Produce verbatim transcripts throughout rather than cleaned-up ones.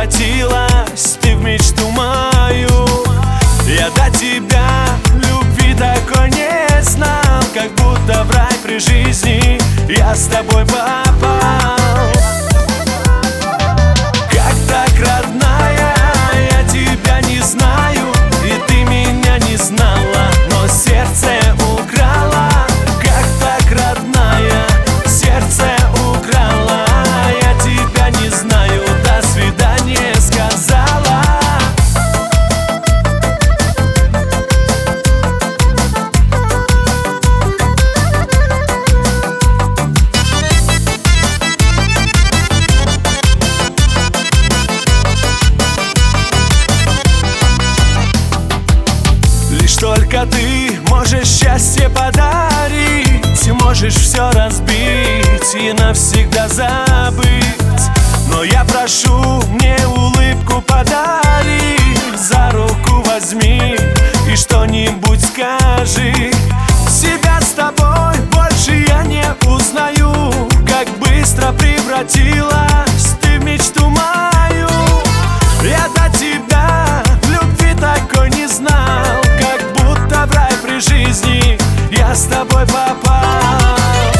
превратилась ты в мечту мою. Я до тебя любви такой не знал, как будто в рай при жизни я с тобой попал. Как так, родная, я тебя не знаю, и ты меня не знала, но сердце украла. Как так, родная, сердце украла, я тебя не знаю, до свидания сказала. Лишь только ты можешь счастье подарить, можешь все разбить и навсегда забыть. Но я прошу, мне улыбку подари, за руку возьми и что-нибудь скажи. Себя с тобой больше я не узнаю, как быстро превратилась ты в мечту мою. Я до тебя любви такой не знал, как будто в рай при жизни я с тобой попал.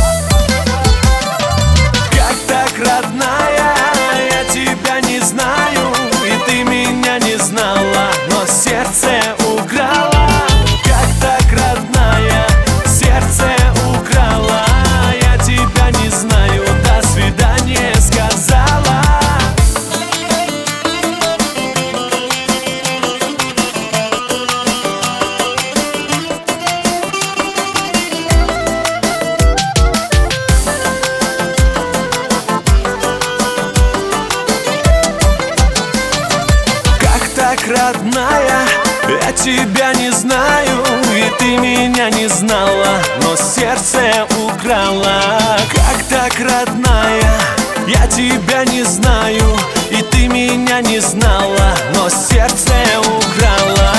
Как так, родная, я тебя не знаю, и ты меня не знала, но сердце украла. Как так, родная, сердце украла, я тебя не знаю, до свидания сказала. Родная, я тебя не знаю, и ты меня не знала, но сердце украла. Как так, родная, я тебя не знаю, и ты меня не знала, но сердце украла.